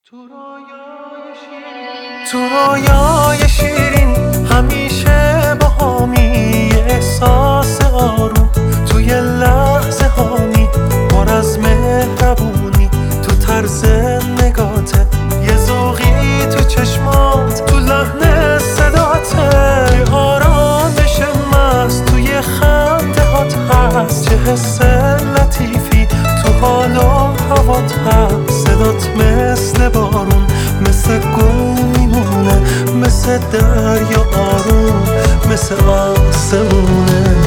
تو رویای شیرین همیشه باهامی، احساس آروم توی لحظه هامی، پر از مهربونی تو طرز نگاته، یه ذوقی تو چشمات، تو لحن صداته، یه آرامش مست توی خنده هات هست، چه حس لطیفی تو حال و هوات هست، صدات مثل بارون، مثل گل میمونه، مثل دریا آروم، مثل آسمونه.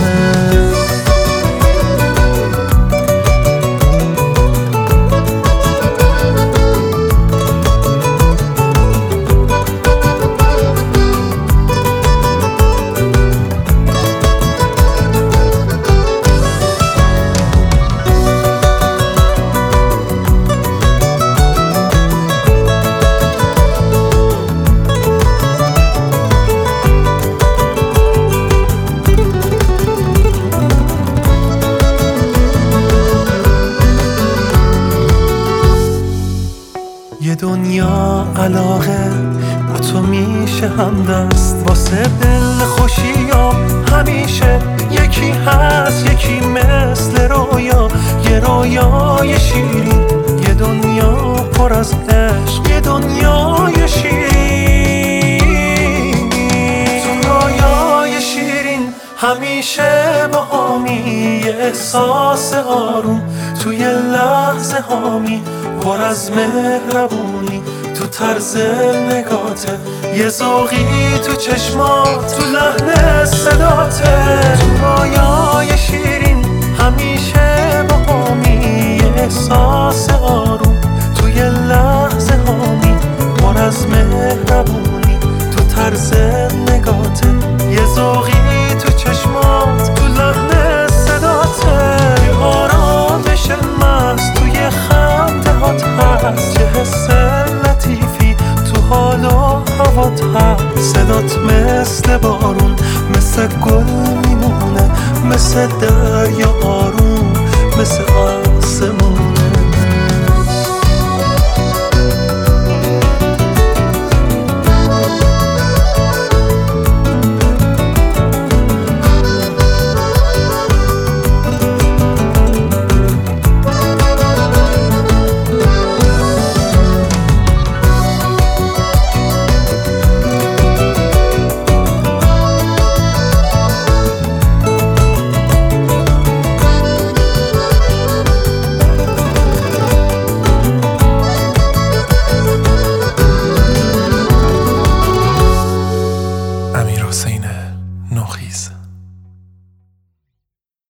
یه دنیا علاقه با تو میشه همدست، واسه دل خوشیام همیشه یکی هست، یکی مثل رویا، یه رویای شیرین، یه دنیا پر از عشق، یه دنیای شیرین. تو رویای شیرین همیشه باهامی، یه احساس آروم توی لحظه هامی، پر از مهربونی تو طرز نگاته، یه ذوقی تو چشمات، تو لحن صداته، تو رویای شیرین همیشه باهامی، یه احساس آروم توی لحظه هامی، پر از مهربونی تو طرز نگاته، یه ذوقی تو چشمات، تو لحن صداته، یه آرامش مست توی خنده هات هست، چه حس لطیفی تو حال و هوات هست، صدات مثل بارون، مثل گل میمونه، مثل دریا آروم، مثل آسمونه. امیر حسین نوخیز.